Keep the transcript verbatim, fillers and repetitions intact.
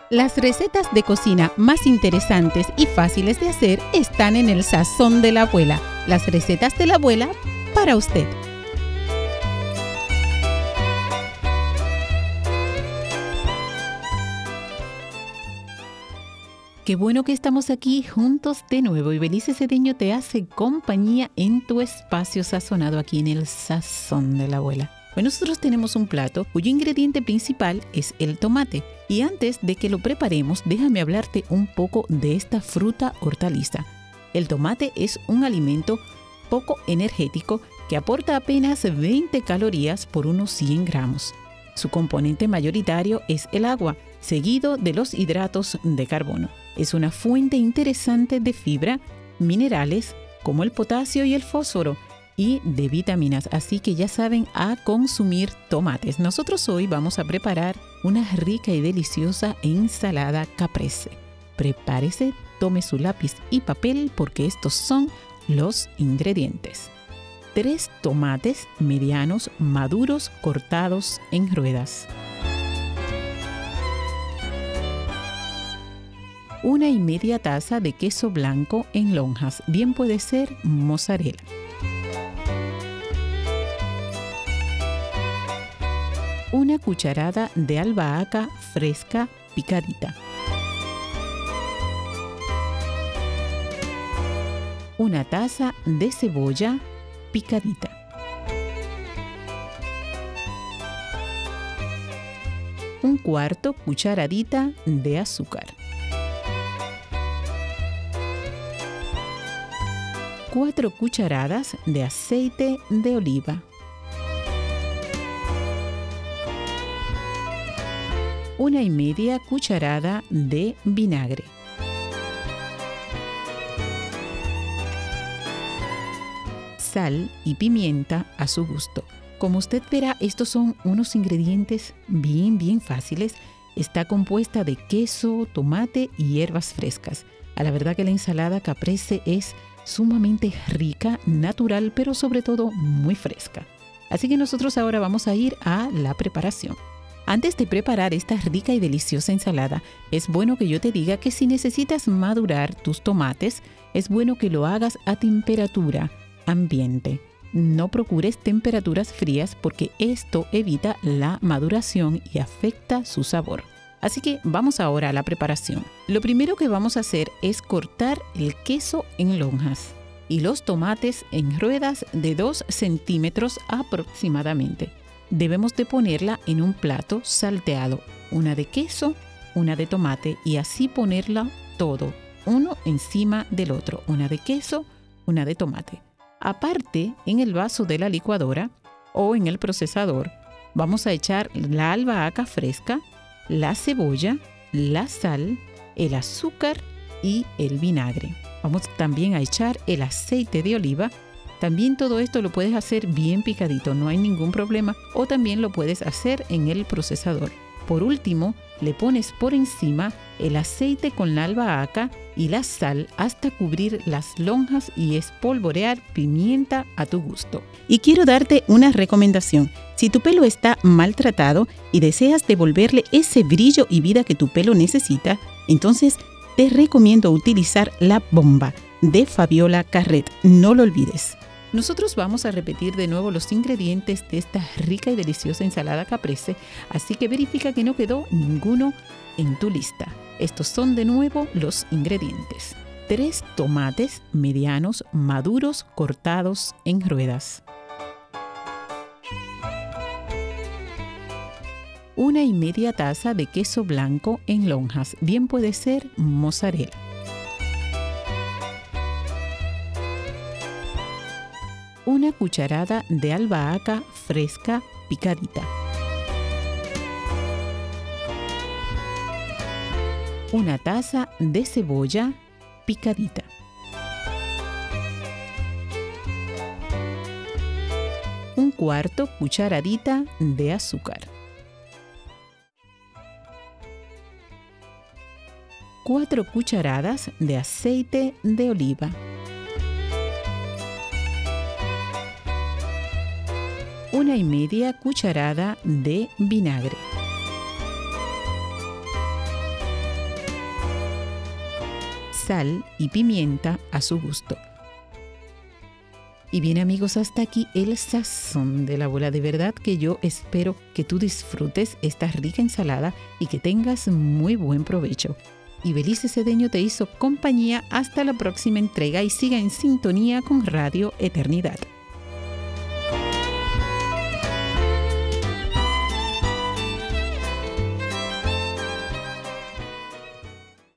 Las recetas de cocina más interesantes y fáciles de hacer están en el sazón de la abuela. Las recetas de la abuela para usted. Qué bueno que estamos aquí juntos de nuevo y Belice Cedeño te hace compañía en tu espacio sazonado aquí en el sazón de la abuela. Bueno, nosotros tenemos un plato cuyo ingrediente principal es el tomate. Y antes de que lo preparemos, déjame hablarte un poco de esta fruta hortaliza. El tomate es un alimento poco energético que aporta apenas veinte calorías por unos cien gramos. Su componente mayoritario es el agua, seguido de los hidratos de carbono. Es una fuente interesante de fibra, minerales como el potasio y el fósforo, y de vitaminas, así que ya saben a consumir tomates. Nosotros hoy vamos a preparar una rica y deliciosa ensalada caprese. Prepárese, tome su lápiz y papel porque estos son los ingredientes. Tres tomates medianos maduros cortados en ruedas. Una y media taza de queso blanco en lonjas, bien puede ser mozzarella. Una cucharada de albahaca fresca picadita. Una taza de cebolla picadita. Un cuarto cucharadita de azúcar. Cuatro cucharadas de aceite de oliva. Una y media cucharada de vinagre. Sal y pimienta a su gusto. Como usted verá, estos son unos ingredientes bien, bien fáciles. Está compuesta de queso, tomate y hierbas frescas. A la verdad que la ensalada caprese es sumamente rica, natural, pero sobre todo muy fresca. Así que nosotros ahora vamos a ir a la preparación. Antes de preparar esta rica y deliciosa ensalada, es bueno que yo te diga que si necesitas madurar tus tomates, es bueno que lo hagas a temperatura ambiente. No procures temperaturas frías porque esto evita la maduración y afecta su sabor. Así que vamos ahora a la preparación. Lo primero que vamos a hacer es cortar el queso en lonjas y los tomates en ruedas de dos centímetros aproximadamente. Debemos de ponerla en un plato salteado, una de queso, una de tomate y así ponerla todo, uno encima del otro, una de queso, una de tomate. Aparte, en el vaso de la licuadora o en el procesador, vamos a echar la albahaca fresca, la cebolla, la sal, el azúcar y el vinagre. Vamos también a echar el aceite de oliva. También todo esto lo puedes hacer bien picadito, no hay ningún problema, o también lo puedes hacer en el procesador. Por último, le pones por encima el aceite con la albahaca y la sal hasta cubrir las lonjas y espolvorear pimienta a tu gusto. Y quiero darte una recomendación. Si tu pelo está maltratado y deseas devolverle ese brillo y vida que tu pelo necesita, entonces te recomiendo utilizar la bomba de Fabiola Carret. No lo olvides. Nosotros vamos a repetir de nuevo los ingredientes de esta rica y deliciosa ensalada caprese, así que verifica que no quedó ninguno en tu lista. Estos son de nuevo los ingredientes. Tres tomates medianos maduros cortados en ruedas. Una y media taza de queso blanco en lonjas, bien puede ser mozzarella. Una cucharada de albahaca fresca picadita. Una taza de cebolla picadita. Un cuarto cucharadita de azúcar. Cuatro cucharadas de aceite de oliva. Una y media cucharada de vinagre. sal y pimienta a su gusto. Y bien amigos, hasta aquí el sazón de la abuela. De verdad que yo espero que tú disfrutes esta rica ensalada y que tengas muy buen provecho. Y Belice Cedeño te hizo compañía hasta la próxima entrega y siga en sintonía con Radio Eternidad.